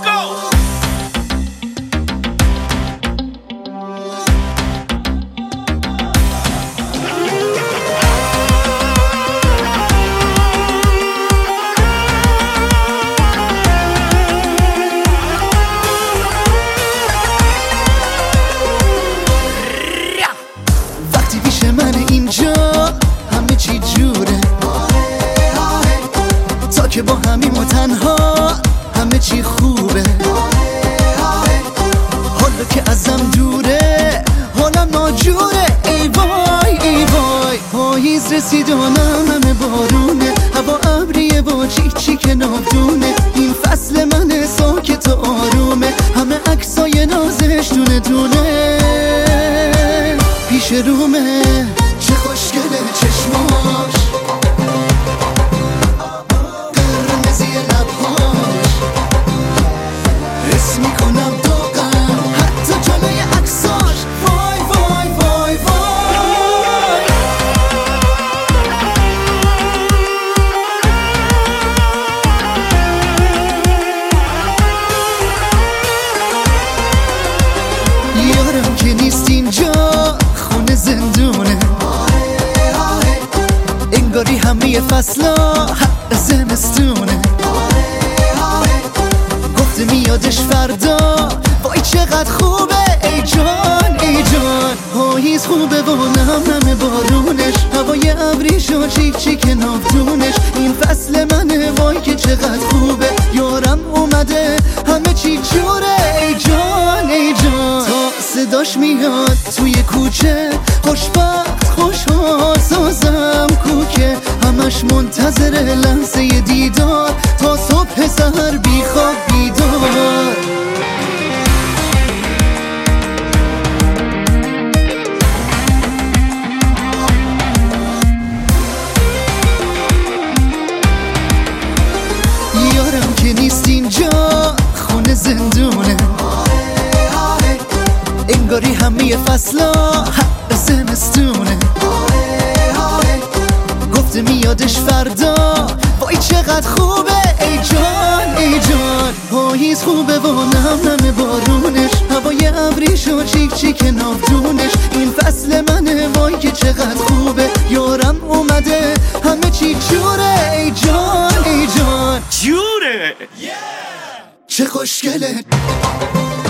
وقتی پیش من اینجا همه چی جوره، تا که با همیم و تنها همه چی خوبه. حالا که ازم دوره حالم ناجوره. ای وای ای وای، پاییز رسید و همه بارونه، هوا ابریه با چیک چیک نابدونه. این فصل من ساکت و آرومه، همه عکسای نازش دونه دونه پیش رومه. چه خوشگله چشماش، قرمزی لبهاش، حس میکنم داغم حتی جلوی عکساش. وای وای وای وای، یارم که نیست اینجا خونه زندونه، انگاری همه فصلا حق زمستونه. گفته میادش فردا، وای چقدر خوبه. ای جان ای جان، پاییز خوبه و نم بارونش، هوای ابریش و چیک چیک نافدونش. این فصل منه وای که چقدر خوبه. یارم اومده همه چی جوره. ای جان ای جان، تا صداش میاد توی کوچه، خوشبخت خوشحال سازم کوکه. همش منتظر لحظه دیدار، تا صبح سحر بی خواب بیدار. یارم که نیست اینجا خونه زندونه، انگاری همه فصلا حق زمستونه. گفته میادش فردا، وای چقدر خوبه. ای جان ای جان، پاییز خوبه و نم بارونش، هوای ابریش و چیک چیک نافدونش. این فصل منه وای که چقدر خوبه. یارم اومده همه چی جوره. ای جان ای جان، جوره. چه خوشگله.